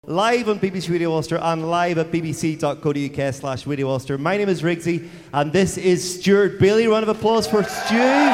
Live on BBC Radio Ulster and live at bbc.co.uk/Radio Ulster. My name is Rigsy and this is Stuart Bailey. Round of applause for Stu.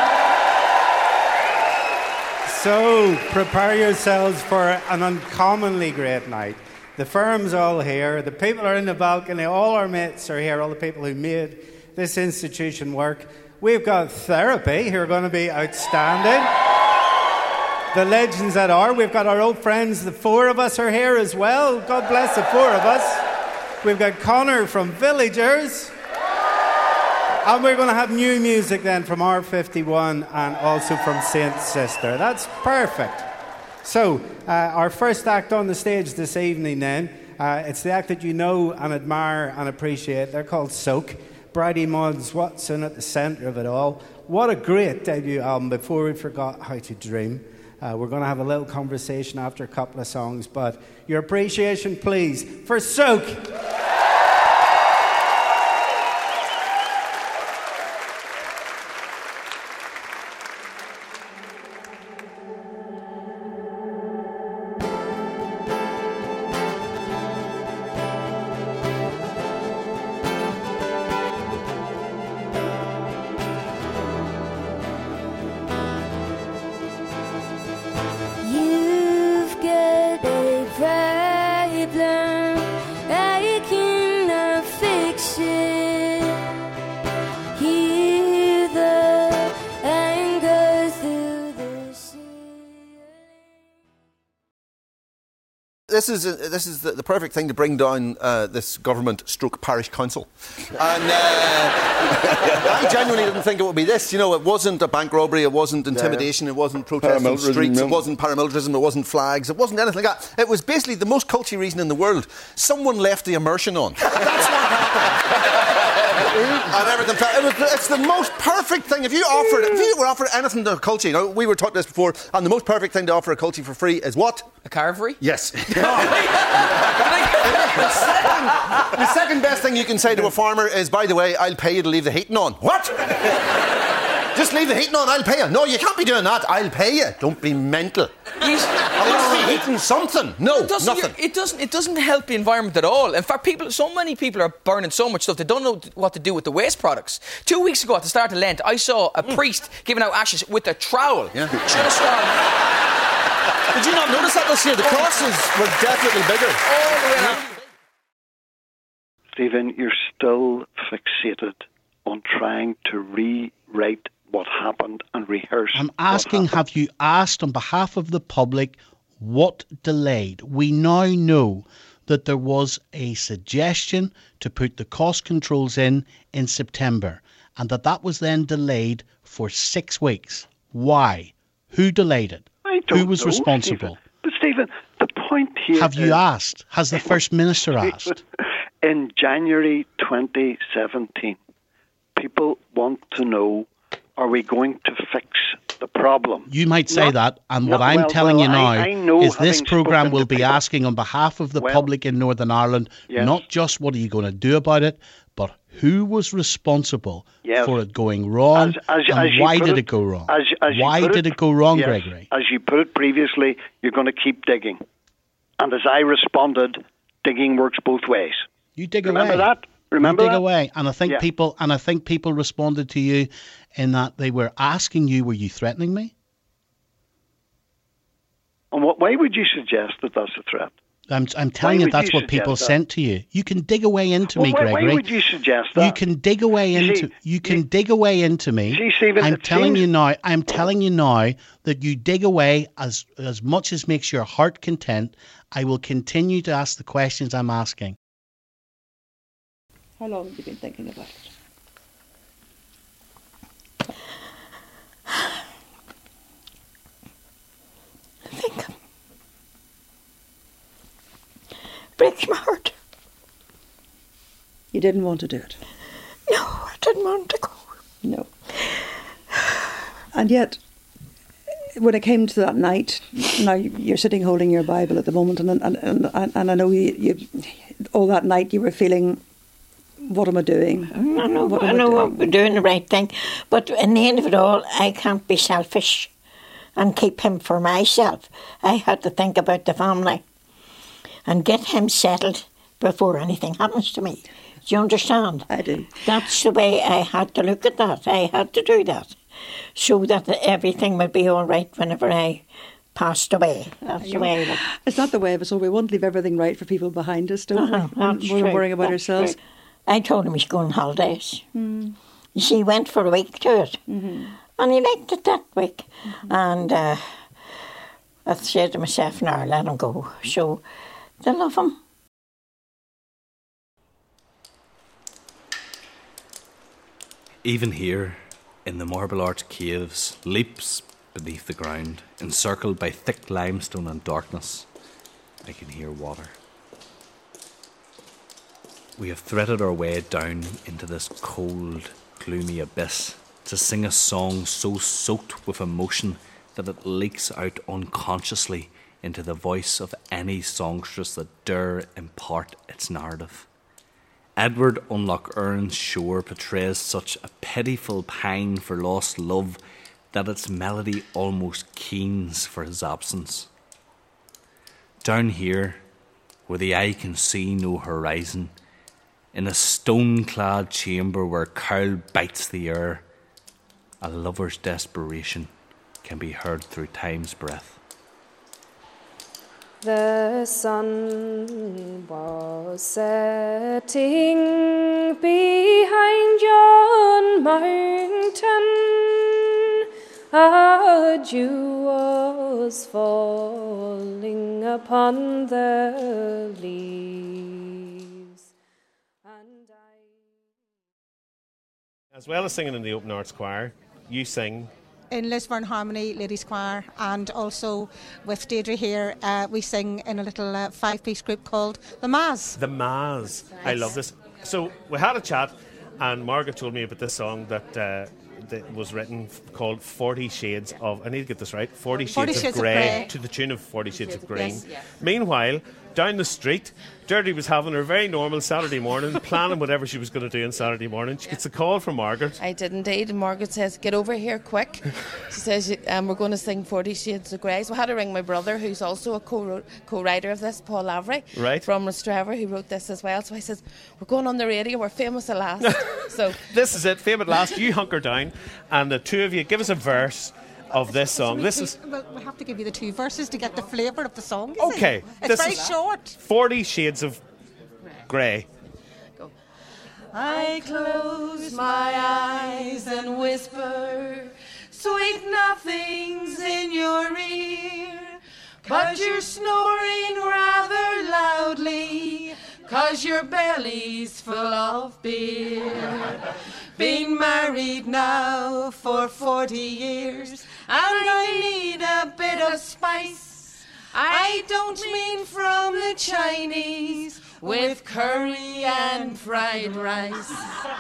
So, prepare yourselves for an uncommonly great night. The firm's all here, the people are in the balcony, all our mates are here, all the people who made this institution work. We've got Therapy, who are going to be outstanding. The legends that are. We've got our old friends, the four of us are here as well. God bless the four of us. We've got Connor from Villagers. And we're going to have new music then from R51 and also from Saint Sister. That's perfect. So, our first act on the stage this evening then, it's the act that you know and admire and appreciate. They're called Soak. Bridie Mudd's Watson at the centre of it all. What a great debut album, Before We Forgot How to Dream. We're going to have a little conversation after a couple of songs, but your appreciation, please, for Soak. This is the perfect thing to bring down this government stroke parish council. And I genuinely didn't think it would be this. You know, it wasn't a bank robbery, it wasn't intimidation, it wasn't protest on streets, it wasn't paramilitarism, it wasn't flags, it wasn't anything like that. It was basically the most culty reason in the world. Someone left the immersion on. That's what happened. And everything it's the most perfect thing. If you were offered anything to a culture, you know, we were taught this before, and the most perfect thing to offer a culture for free is what? A carvery? Yes. The second best thing you can say to a farmer is, by the way, I'll pay you to leave the heating on. What? Just leave the heating on, I'll pay you. No, you can't be doing that. I'll pay you. Don't be mental. I must be heating something. No, nothing. It doesn't help the environment at all. In fact, so many people are burning so much stuff they don't know what to do with the waste products. 2 weeks ago at the start of Lent, I saw a priest giving out ashes with a trowel. Yeah. Just Did you not notice that this year? The crosses were definitely bigger. All the way around. Stephen, you're still fixated on trying to rewrite what happened and rehearse. I'm asking, have you asked on behalf of the public what delayed? We now know that there was a suggestion to put the cost controls in September and that was then delayed for 6 weeks. Why? Who delayed it? Who was responsible? Stephen. But Stephen, the point here Have you asked? Has the First Minister asked? In January 2017, people want to know, are we going to fix the problem? You might say that, and what I'm telling you now is this programme will be asking on behalf of the public in Northern Ireland, not just what are you going to do about it, but who was responsible for it going wrong, and why did it go wrong? Why did it go wrong, Gregory? As you put it previously, you're going to keep digging. And as I responded, digging works both ways. You dig Remember away. that? Remember you dig that? away. And I think people responded to you in that they were asking you, were you threatening me? And why would you suggest that that's a threat? I'm telling you that's what people sent to you. You can dig away into me, Gregory. Why would you suggest that? You can dig away into me. See, Stephen, I'm telling you now that you dig away as much as makes your heart content. I will continue to ask the questions I'm asking. How long have you been thinking about it? I think breaks my heart. You didn't want to do it? No, I didn't want to go. No. And yet, when it came to that night, now you're sitting holding your Bible at the moment, and I know you all that night you were feeling, what am I doing? I know I'm doing the right thing, but in the end of it all, I can't be selfish and keep him for myself. I had to think about the family. and get him settled before anything happens to me. Do you understand? I do. That's the way I had to look at that. I had to do that so that everything would be all right whenever I passed away. That's the way I look. It's not the way of us all. We want to leave everything right for people behind us, don't we? That's More than true. worrying about That's ourselves. true. I told him he's going on holidays. He went for a week to it. And he liked it that week. And I said to myself, no, let him go. So they love him. Even here, in the Marble Arch caves, leaps beneath the ground, encircled by thick limestone and darkness, I can hear water. We have threaded our way down into this cold, gloomy abyss to sing a song so soaked with emotion that it leaks out unconsciously into the voice of any songstress that dare impart its narrative. Edward Unlock-Ern's shore portrays such a pitiful pang for lost love that its melody almost keens for his absence. Down here, where the eye can see no horizon, in a stone-clad chamber where Carl bites the air, a lover's desperation can be heard through time's breath. The sun was setting behind yon mountain, a dew was falling upon the leaves. As well as singing in the Open Arts Choir, you sing in Lisburn Harmony Ladies Choir, and also with Deirdre here, we sing in a little 5-piece group called The Maz. The Maz. I love this. So we had a chat, and Margaret told me about this song that was written called 40 Shades of, I need to get this right, 40 Shades of Grey, to the tune of 40 Shades of Green. Yes, yeah. Meanwhile, down the street, Deirdre was having her very normal Saturday morning, planning whatever she was going to do on Saturday morning. She gets a call from Margaret. I did indeed, and Margaret says, get over here quick. She says, we're going to sing 40 Shades of Grey. So I had to ring my brother, who's also a co-writer of this, Paul Lavery, from Rostrevor, who wrote this as well. So I says, we're going on the radio, we're famous at last. So this is it, famous at last. You hunker down, and the two of you, give us a verse of this song. Well, we have to give you the 2 verses to get the flavour of the song. Okay. It's very short. 40 Shades of Grey. Go. I close my eyes and whisper sweet nothings in your ear, but you're snoring rather loudly, 'cause your belly's full of beer. Been married now for 40 years, and I need a bit of spice. I don't mean from the Chinese with curry and fried rice,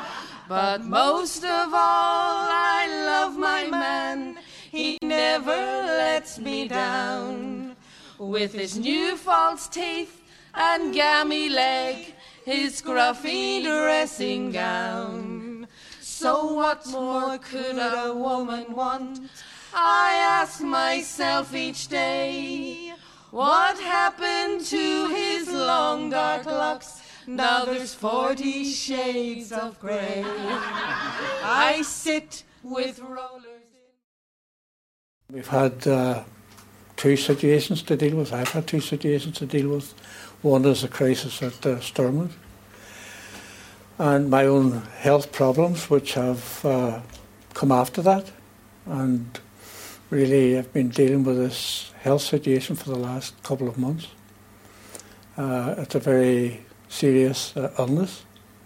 but most of all I love my man. He never lets me down. With his new false teeth and gammy leg, his scruffy dressing gown. So what more could a woman want? I ask myself each day. What happened to his long dark locks? Now there's 40 shades of grey. I sit with rollers. We've had 2 situations to deal with. I've had 2 situations to deal with. One is a crisis at Stormont, and my own health problems, which have come after that. And really, I've been dealing with this health situation for the last couple of months. It's a very serious illness.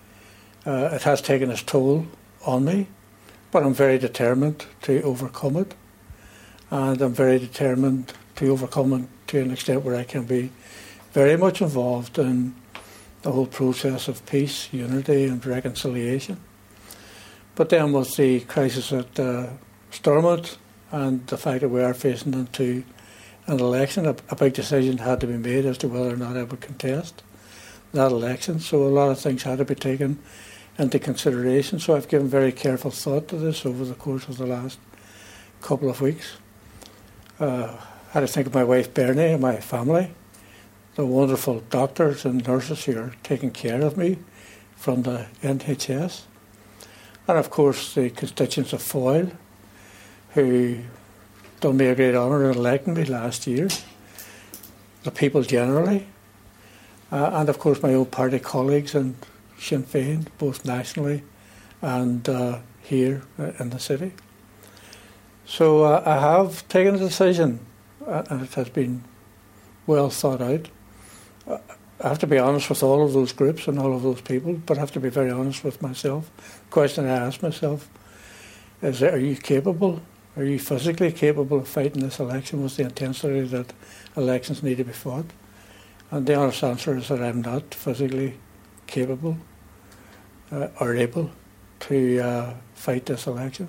It has taken its toll on me, but I'm very determined to overcome it. And I'm very determined to overcome it to an extent where I can be very much involved in the whole process of peace, unity and reconciliation. But then with the crisis at Stormont and the fact that we are facing into an election, a big decision had to be made as to whether or not I would contest that election. So a lot of things had to be taken into consideration. So I've given very careful thought to this over the course of the last couple of weeks. I had to think of my wife Bernie and my family, the wonderful doctors and nurses who are taking care of me from the NHS. And of course the constituents of Foyle, who done me a great honour in electing me last year, the people generally, and of course my own party colleagues in Sinn Féin, both nationally and here in the city. So I have taken a decision, and it has been well thought out. I have to be honest with all of those groups and all of those people, but I have to be very honest with myself. The question I ask myself is, are you capable? Are you physically capable of fighting this election with the intensity that elections need to be fought? And the honest answer is that I'm not physically capable or able to fight this election.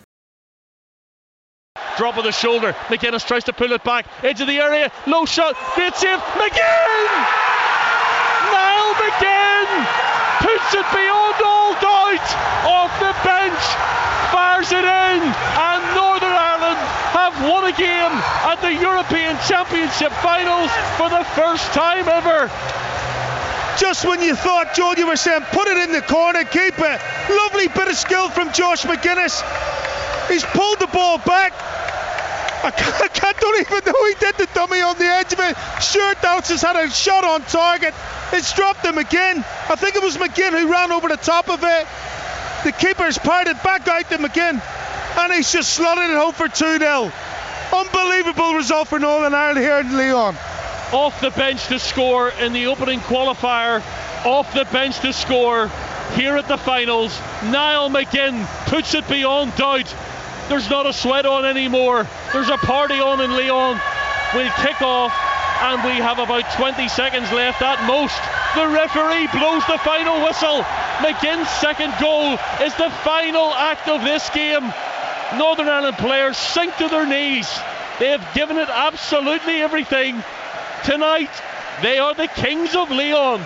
Drop of the shoulder. McGuinness tries to pull it back. Edge of the area. Low shot. Great save. McGinn! Niall McGinn puts it beyond all doubt. Off the bench. Fires it in. And Northern Ireland have won a game at the European Championship Finals for the first time ever. Just when you thought, Joel, you were saying, put it in the corner, keep it. Lovely bit of skill from Josh McGuinness. He's pulled the ball back. I don't even know he did the dummy on the edge of it. Stuart Downs has had a shot on target. It's dropped him again. I think it was McGinn who ran over the top of it. The keeper's parted back out to McGinn, and he's just slotted it home for 2-0. Unbelievable result for Northern Ireland here in Leon. Off the bench to score in the opening qualifier. Off the bench to score here at the finals. Niall McGinn puts it beyond doubt. There's not a sweat on anymore. There's a party on in Leon. We'll kick off and we have about 20 seconds left at most. The referee blows the final whistle. McGinn's second goal is the final act of this game. Northern Ireland players sink to their knees. They have given it absolutely everything. Tonight, they are the kings of Leon.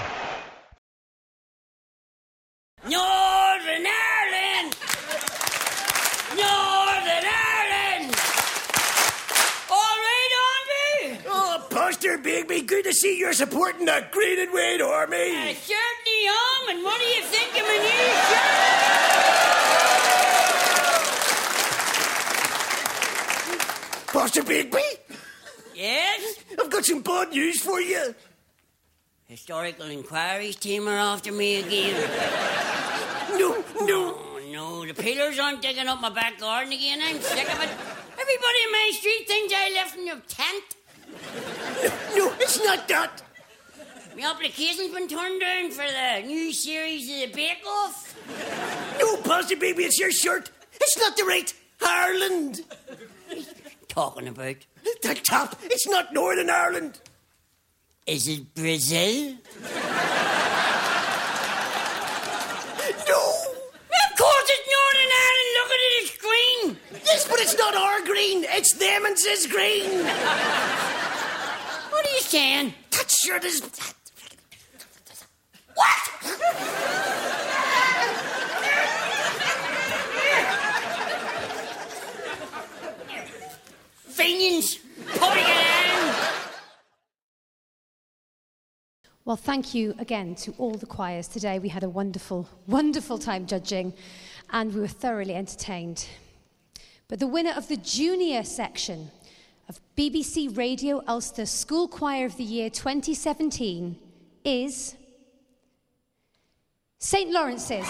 Northern Ireland! Northern Ireland! All right, Andre? Oh, Pastor Bigby, good to see you're supporting the Green and White Army. I certainly am, and what do you think of my new shirt? Pastor Bigby? Yes? I've got some bad news for you. Historical Inquiries team are after me again. No. Oh, no, the pillars aren't digging up my back garden again. I'm sick of it. Everybody in my street thinks I left in your tent. No, it's not that. My application's been turned down for the new series of the Bake Off. No, Pastor Bigby, it's your shirt. It's not the right Ireland. What are you talking about? The top, it's not Northern Ireland. Is it Brazil? No! Of course it's Northern Ireland, look at it, it's green! Yes, but it's not our green, it's them and says green. What are you saying? That shirt is... What? Finions, putting it in! Well, thank you again to all the choirs today. We had a wonderful, wonderful time judging, and we were thoroughly entertained. But the winner of the junior section of BBC Radio Ulster School Choir of the Year 2017 is St. Lawrence's.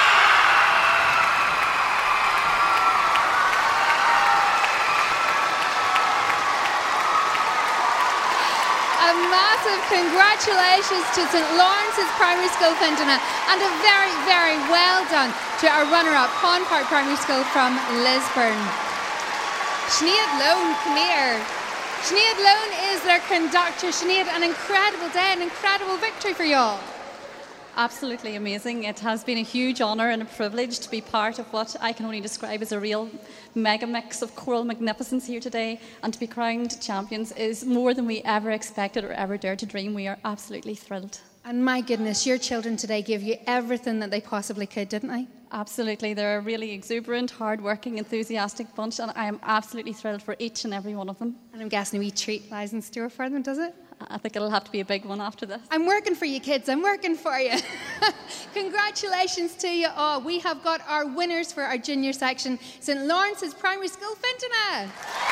A massive congratulations to St. Lawrence's Primary School Clondona, and a very, very well done to our runner-up, Pond Park Primary School from Lisburn. Sinead Lone, come here. Sinead Lone is their conductor. Sinead, an incredible day, an incredible victory for you all. Absolutely amazing. It has been a huge honour and a privilege to be part of what I can only describe as a real mega mix of choral magnificence here today, and to be crowned champions is more than we ever expected or ever dared to dream. We are absolutely thrilled. And my goodness, your children today gave you everything that they possibly could, didn't they? Absolutely. They're a really exuberant, hard-working, enthusiastic bunch, and I am absolutely thrilled for each and every one of them. And I'm guessing a wee treat lies in store for them, does it? I think it'll have to be a big one after this. I'm working for you, kids. I'm working for you. Congratulations to you all. We have got our winners for our junior section. St Lawrence's Primary School, Fintona.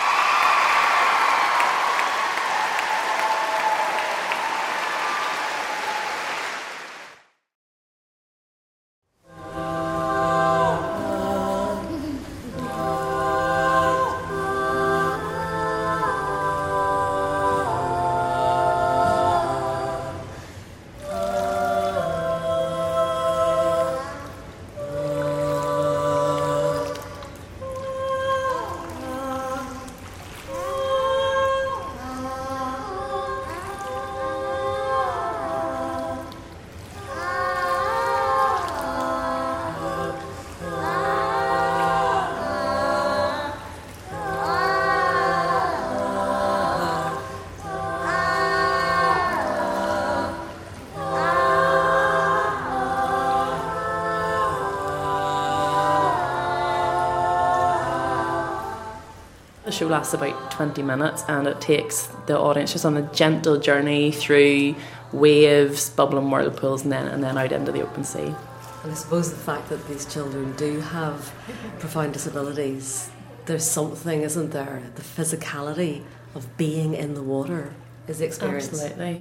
The show lasts about 20 minutes and it takes the audience just on a gentle journey through waves, bubbling whirlpools and then out into the open sea. And I suppose the fact that these children do have profound disabilities, there's something, isn't there? The physicality of being in the water is the experience. Absolutely.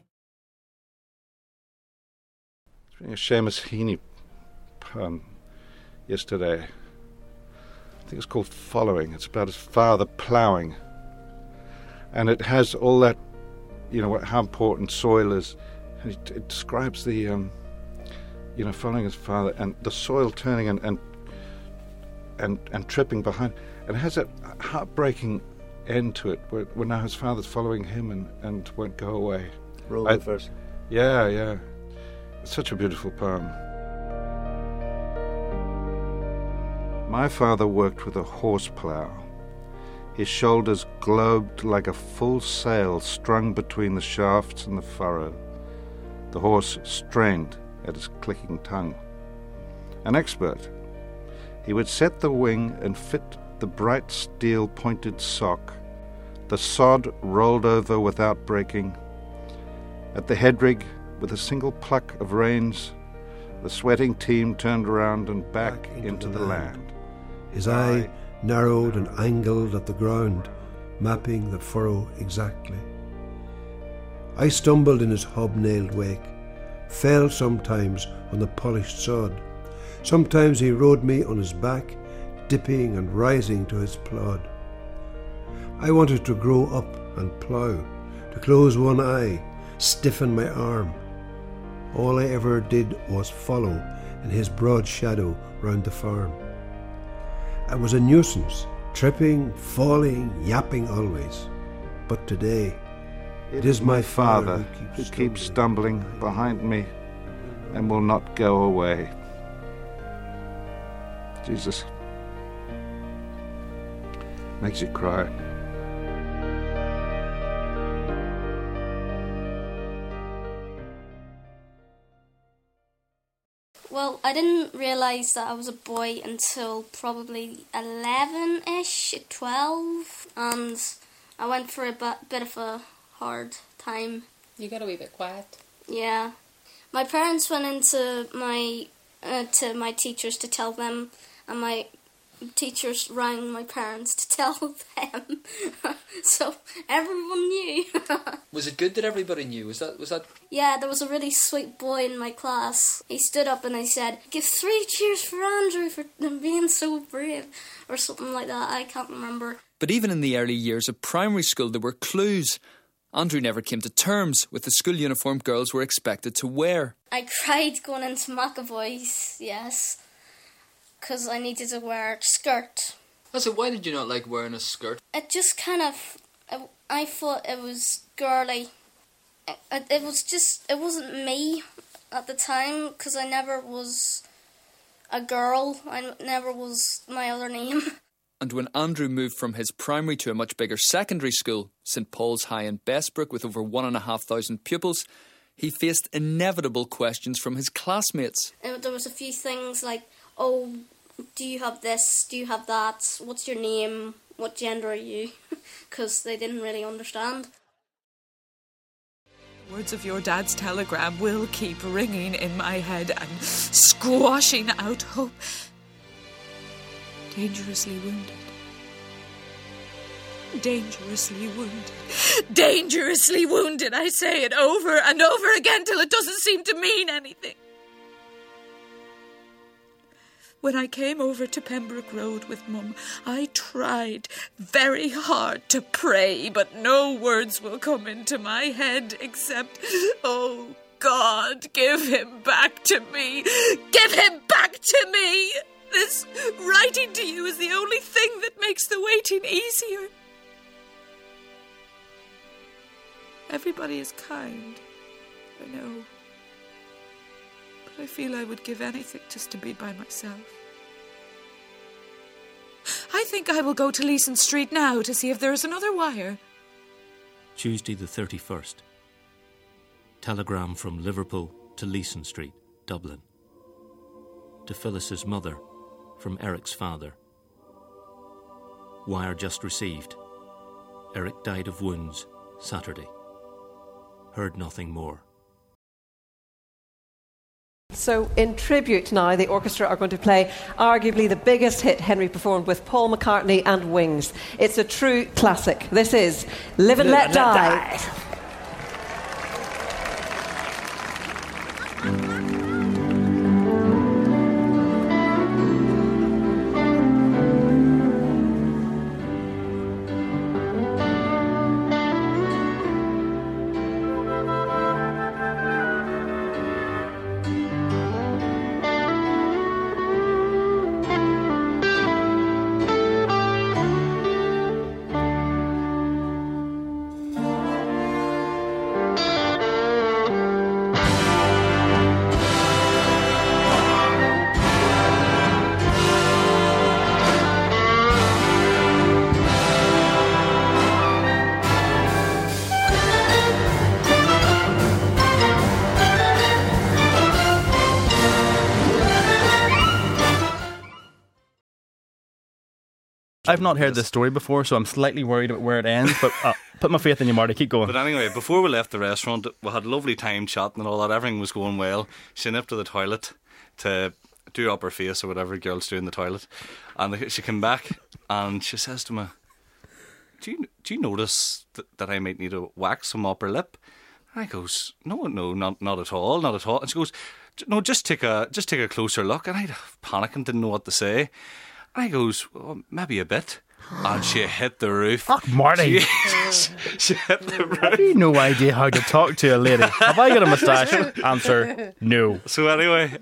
Reading a Seamus Heaney poem yesterday. I think it's called Following. It's about his father ploughing. And it has all that, how important soil is. And it describes the, following his father and the soil turning and tripping behind. And it has that heartbreaking end to it where now his father's following him and won't go away. Role reverse. Yeah. It's such a beautiful poem. My father worked with a horse plough. His shoulders globed like a full sail strung between the shafts and the furrow. The horse strained at his clicking tongue. An expert, he would set the wing and fit the bright steel-pointed sock. The sod rolled over without breaking. At the headrig, with a single pluck of reins, the sweating team turned around and back into the land. His eye narrowed and angled at the ground, mapping the furrow exactly. I stumbled in his hobnailed wake, fell sometimes on the polished sod. Sometimes he rode me on his back, dipping and rising to his plod. I wanted to grow up and plough, to close one eye, stiffen my arm. All I ever did was follow in his broad shadow round the farm. I was a nuisance, tripping, falling, yapping always. But today, it is my father who keeps stumbling behind me and will not go away. Jesus. Makes you cry. Well, I didn't realise that I was a boy until probably 11-ish, 12, and I went for a bit of a hard time. You got a wee bit quiet. Yeah. My parents went into to my teachers to tell them, and my teachers rang my parents to tell them. So everyone knew. Was it good that everybody knew? Was that? Yeah, there was a really sweet boy in my class. He stood up and he said, "Give 3 cheers for Andrew for being so brave," or something like that. I can't remember. But even in the early years of primary school, there were clues. Andrew never came to terms with the school uniform girls were expected to wear. I cried going into McAvoy's, yes, because I needed to wear a skirt. So why did you not like wearing a skirt? It just kind of, I thought it was girly. It wasn't me at the time, because I never was a girl. I never was my other name. And when Andrew moved from his primary to a much bigger secondary school, St Paul's High in Bestbrook, with over 1,500 pupils, he faced inevitable questions from his classmates. There was a few things like, oh, do you have this? Do you have that? What's your name? What gender are you? Because they didn't really understand. Words of your dad's telegram will keep ringing in my head and squashing out hope. Dangerously wounded. Dangerously wounded. Dangerously wounded. I say it over and over again till it doesn't seem to mean anything. When I came over to Pembroke Road with Mum, I tried very hard to pray, but no words will come into my head except, oh God, give him back to me. Give him back to me. This writing to you is the only thing that makes the waiting easier. Everybody is kind, I know. But I feel I would give anything just to be by myself. I think I will go to Leeson Street now to see if there is another wire. Tuesday the 31st. Telegram from Liverpool to Leeson Street, Dublin. To Phyllis's mother, from Eric's father. Wire just received. Eric died of wounds, Saturday. Heard nothing more. So in tribute now, the orchestra are going to play arguably the biggest hit Henry performed with Paul McCartney and Wings. It's a true classic. This is Live and Let Die. I've not heard this story before, so I'm slightly worried about where it ends, but put my faith in you, Marty. Keep going. But anyway, before we left the restaurant, we had a lovely time chatting and all that. Everything was going well. She nipped to the toilet to do up her face or whatever girls do in the toilet. And she came back and she says to me, do you notice that I might need to wax some upper lip? And I goes, no, not at all, not at all. And she goes, no, just take a closer look. And I panicking, didn't know what to say. I goes, well, maybe a bit. And she hit the roof. Fuck, Marty. She hit the roof. Have you no idea how to talk to a lady? Have I got a moustache? Answer, no. So anyway,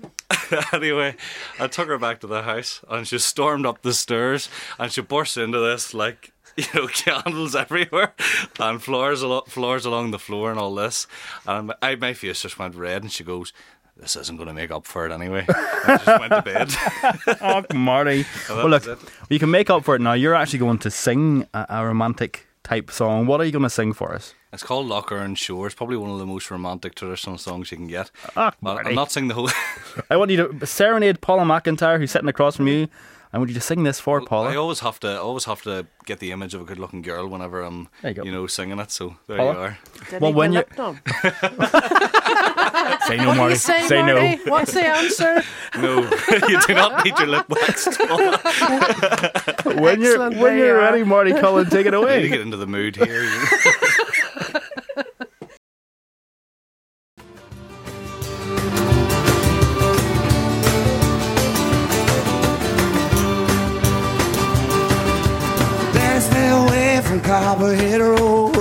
I took her back to the house and she stormed up the stairs and she burst into this, like, you know, candles everywhere and floors along the floor and all this. And my face just went red and she goes, this isn't going to make up for it anyway. I just went to bed. Oh, Marty. Well, look, you can make up for it now. You're actually going to sing a romantic type song. What are you going to sing for us? It's called Lochern Shore. It's probably one of the most romantic traditional songs you can get. Oh, but I'm not singing the whole... I want you to serenade Paula McIntyre, who's sitting across from you. I want you to sing this for Paula. I always have to get the image of a good-looking girl whenever I'm, singing it. So there Paula? you are. Well, when you say no, Marty. Say no. What's the answer? No, you do not need your lip waxed. when you're ready, Marty Cullen, take it away. I need to get into the mood here. Stay away from Copperhead Road.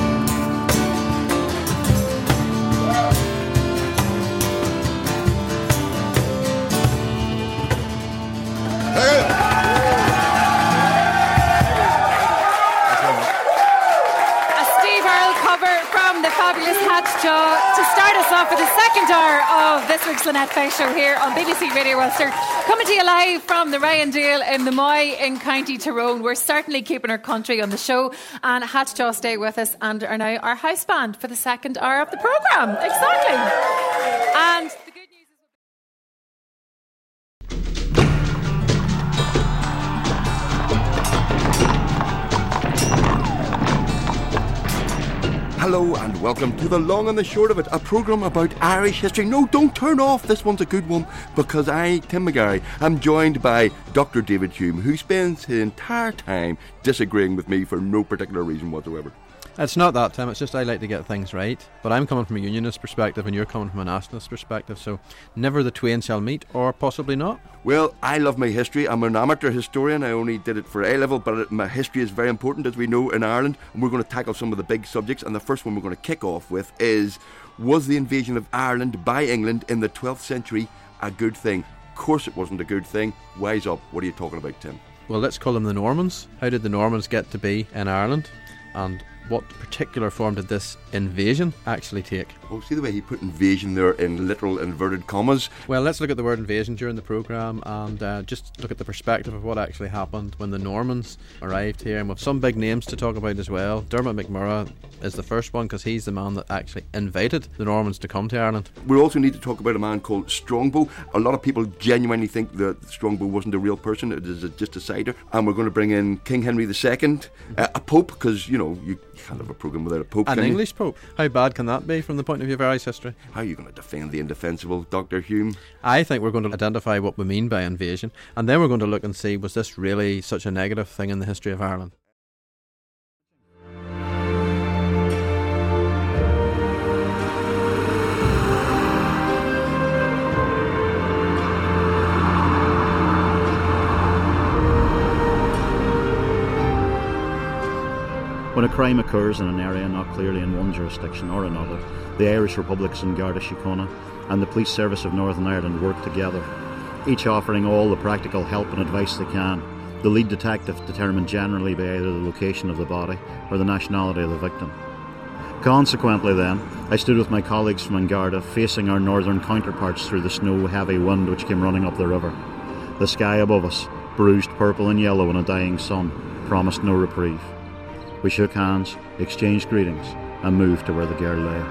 A Steve Earle cover from the fabulous Hatchjaw to start us off for the second hour of this week's Lynette Face Show here on BBC Radio Ulster. Coming to you live from the Ray and Deal in the Moy in County Tyrone. We're certainly keeping our country on the show, and Hatchjaw stay with us and are now our house band for the second hour of the programme. Exactly. And the good news Hello and welcome to The Long and the Short of It, a programme about Irish history. No, don't turn off, this one's a good one, because I, Tim McGarry, am joined by Dr. David Hume, who spends his entire time disagreeing with me for no particular reason whatsoever. It's not that, Tim, it's just I like to get things right. But I'm coming from a unionist perspective and you're coming from a nationalist perspective, so never the twain shall meet, or possibly not. Well, I love my history. I'm an amateur historian. I only did it for A-level, but my history is very important, as we know, in Ireland. And we're going to tackle some of the big subjects. And the first one we're going to kick off with is, was the invasion of Ireland by England in the 12th century a good thing? Of course it wasn't a good thing. Wise up. What are you talking about, Tim? Well, let's call them the Normans. How did the Normans get to be in Ireland? And what particular form did this invasion actually take? Oh, see the way he put invasion there in literal inverted commas? Well, let's look at the word invasion during the programme and just look at the perspective of what actually happened when the Normans arrived here. And with some big names to talk about as well. Dermot McMurrough is the first one because he's the man that actually invited the Normans to come to Ireland. We also need to talk about a man called Strongbow. A lot of people genuinely think that Strongbow wasn't a real person, it is just a cider. And we're going to bring in King Henry II, a pope, because, you know, you can't have a programme without a pope. An English pope. How bad can that be from the point of view of Irish history? How are you going to defend the indefensible, Dr. Hume? I think we're going to identify what we mean by invasion, and then we're going to look and see, was this really such a negative thing in the history of Ireland? When a crime occurs in an area not clearly in one jurisdiction or another, the Irish Republics in Garda Síochána and the Police Service of Northern Ireland work together, each offering all the practical help and advice they can, the lead detective determined generally by either the location of the body or the nationality of the victim. Consequently then, I stood with my colleagues from Garda facing our northern counterparts through the snow-heavy wind which came running up the river. The sky above us, bruised purple and yellow in a dying sun, promised no reprieve. We shook hands, exchanged greetings, and moved to where the girl lay.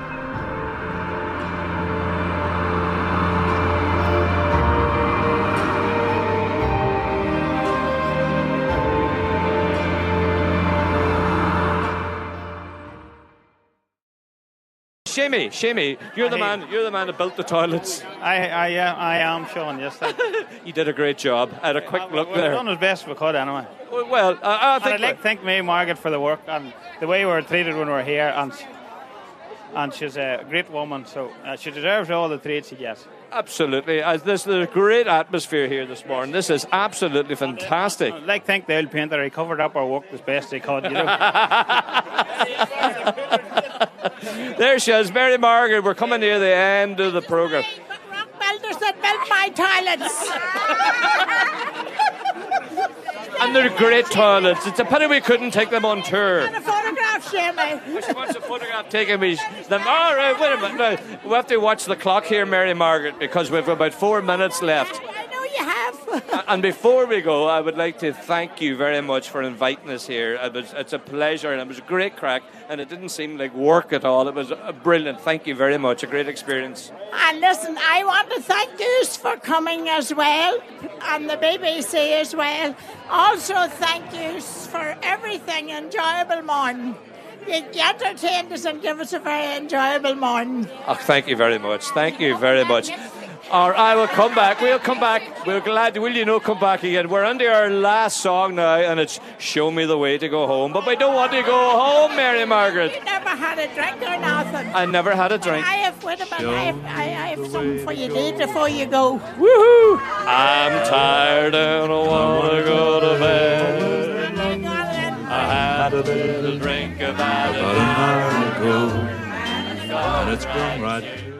Shamey, you're the man that built the toilets. I am, Sean, yes. You did a great job. I had a quick look there. We've done as best we could anyway. Well, I'd like to thank May Margaret for the work and the way we were treated when we were here, and she's a great woman, so she deserves all the trade she gets. Absolutely. There's a great atmosphere here this morning. This is absolutely fantastic. I'd like to thank the oil painter. He covered up our work as best he could, you know. There she is, Mary Margaret. We're coming near the end of the programme. Rock builders that built my toilets. And they're great toilets. It's a pity we couldn't take them on tour. And a photograph, Shamey. She wants a photograph taking me. All right, wait a minute. No, we have to watch the clock here, Mary Margaret, because we've about 4 minutes left. I know you have. And before we go, I would like to thank you very much for inviting us here. It's a pleasure, and it was a great crack, and it didn't seem like work at all. It was brilliant. Thank you very much. A great experience. And listen, I want to thank you for coming as well, and the BBC as well. Also, thank you for everything. Enjoyable morning. You entertained us and give us a very enjoyable morning. Oh, thank you very much. Thank you very much. Or I will come back. We'll come back. We're glad. Will you know? Come back again. We're under our last song now, and it's "Show Me the Way to Go Home." But we don't want to go home, Mary Margaret. You never had a drink or nothing. I never had a drink. I have. Wait a minute. I have something for you to before you go. Woohoo! I'm tired and I want to go to bed. I had a little drink about an hour ago, and it's gone right.